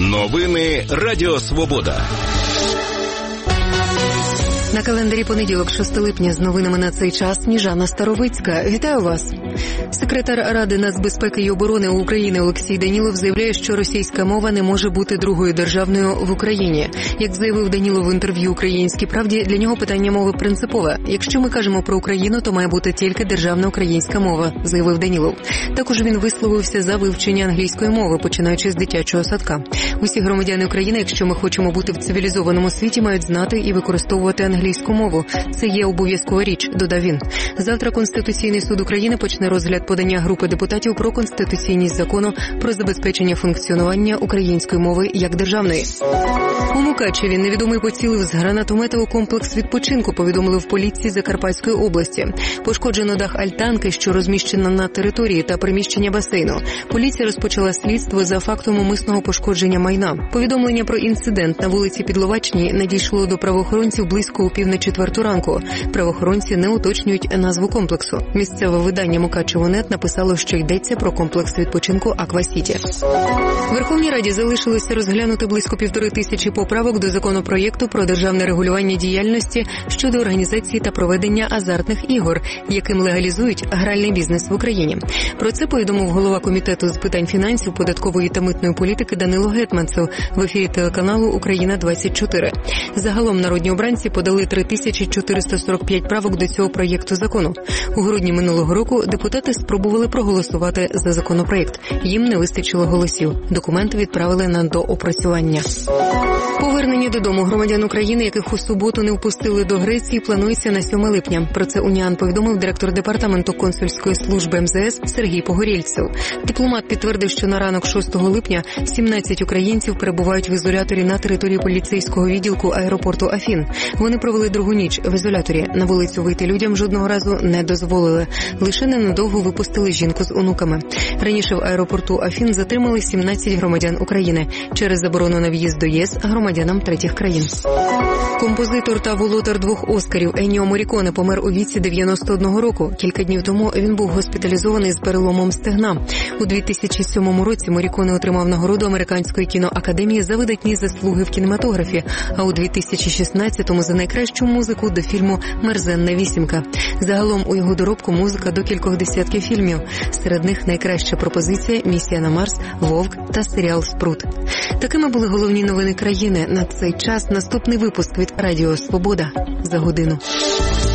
Новини Радіо Свобода. На календарі понеділок, 6 липня, з новинами на цей час Сніжана Старовицька. Вітаю вас. Секретар Ради нацбезпеки і оборони України Олексій Данілов заявляє, що російська мова не може бути другою державною в Україні. Як заявив Данілов в інтерв'ю «Українській правді», для нього питання мови принципове. Якщо ми кажемо про Україну, то має бути тільки державна українська мова, заявив Данілов. Також він висловився за вивчення англійської мови, починаючи з дитячого садка. Усі громадяни України, якщо ми хочемо бути в цивілізованому світі, мають знати і використовувати англійську мову. Це є обов'язкова річ, додав він. Завтра Конституційний суд України почне розгляд подання групи депутатів про конституційність закону про забезпечення функціонування української мови як державної. У Мукачеві невідомий поцілив з гранатомета у комплекс відпочинку, повідомили в поліції Закарпатської області. Пошкоджено дах альтанки, що розміщена на території, та приміщення басейну. Поліція розпочала слідство за фактом умисного пошкодження майна. Повідомлення про інцидент на вулиці Підловачній надійшло до правоохоронців близько у 3:45 ранку. Правоохоронці не уточнюють назву комплексу. Місцеве видання «Мукачево.нет» написало, що йдеться про комплекс відпочинку «Аквасіті». В Верховній Раді залишилося розглянути близько 1500 поправок до законопроєкту про державне регулювання діяльності щодо організації та проведення азартних ігор, яким легалізують гральний бізнес в Україні. Про це повідомив голова Комітету з питань фінансів, податкової та митної політики Данило Гетманцев в ефірі телеканалу «Україна-24». Загалом народні обранці подали 3445 правок до цього проєкту закону. У грудні минулого року депутати спробували проголосувати за законопроєкт. Їм не вистачило голосів. Документи відправили на доопрацювання. Повернення додому громадян України, яких у суботу не впустили до Греції, планується на 7 липня. Про це УНІАН повідомив директор департаменту консульської служби МЗС Сергій Погорєльцев. Дипломат підтвердив, що на ранок 6 липня 17 українців перебувають в ізоляторі на території поліцейського відділку аеропорту Афін. Вони провели другу ніч в ізоляторі. На вулицю вийти людям жодного разу не дозволили. Лише ненадовго випустили жінку з онуками. Раніше в аеропорту Афін затримали 17 громадян України через заборону на в'їзд до ЄС громадянам третіх країн. Композитор та володар 2 Оскарів Енніо Морріконе помер у віці 91 року. Кілька днів тому він був госпіталізований з переломом стегна. У 2007 році Морріконе отримав нагороду Американської кіноакадемії за видатні заслуги в кінематографі, а у 2016-му за найкращу музику до фільму «Мерзенна вісімка». Загалом у його доробку музика до кількох десятків фільмів. Серед них найкраща пропозиція «Місія на Марс», «Вовк» та серіал «Спрут». Такими були головні новини країни. На цей час наступний випуск від Радіо Свобода за годину.